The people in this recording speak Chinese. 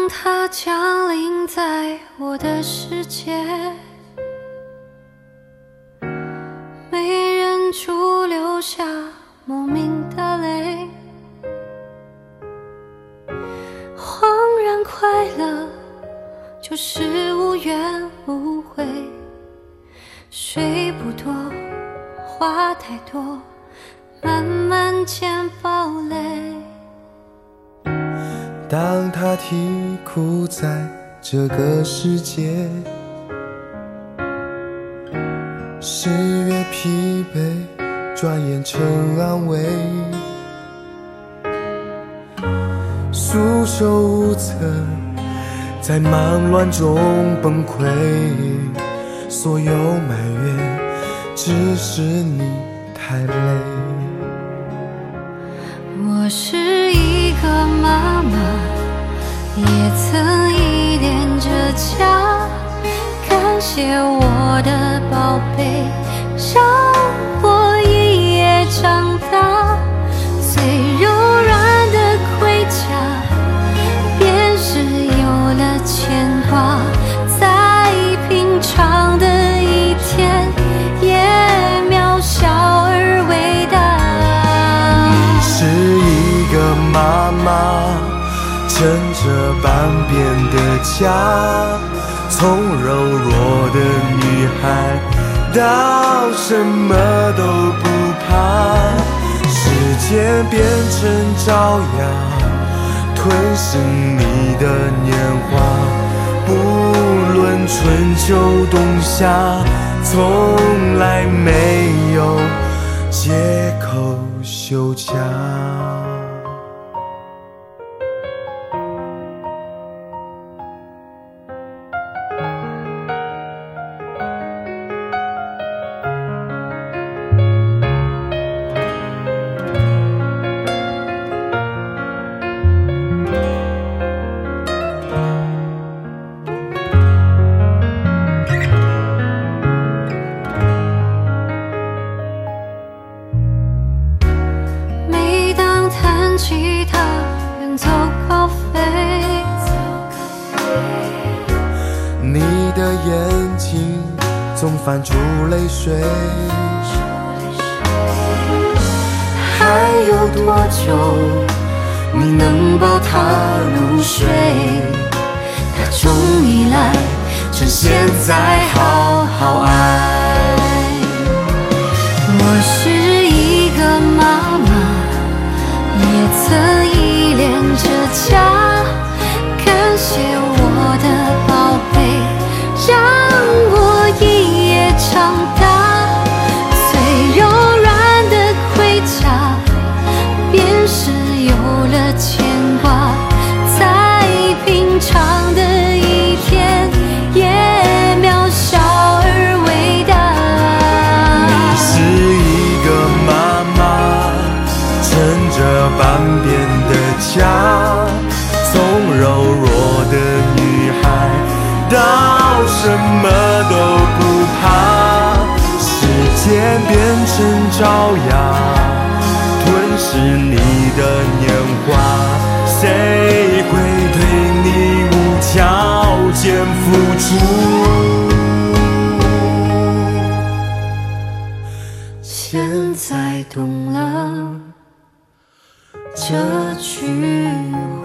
它降临在我的世界，没忍住流下莫名的泪，恍然快乐就是无怨无悔，水不多话太多，慢慢间爆泪。 当他啼哭在这个世界，是越疲惫转眼成安慰，束手无策在忙乱中崩溃，所有埋怨只是你太累。 我是一个妈妈，也曾依恋着家，感谢我的宝贝，让我一夜长大。最柔软的盔甲，便是有了牵挂，在平常的一天，也渺小而伟大。 是一个妈妈，撑着半边的家，从柔弱的女孩到什么都不怕，时间变成朝阳，吞噬你的年华，不论春秋冬夏，从来没有借口休假。 吉他远走高飞， 你的眼睛总泛出泪水， 还有多久你能抱他入睡？他终于来，趁现在好好爱。我是一个妈妈，也曾依恋着家，感谢我的宝贝，让我一夜长大。最柔软的盔甲，便是有了牵挂，在平常的一天，也渺小而伟大。 你是一个妈妈，撑着半边的家，从柔弱的女孩到什么都不怕，时间变成朝阳，吞噬你的年华，谁会对你无条件付出？ 现在懂了这句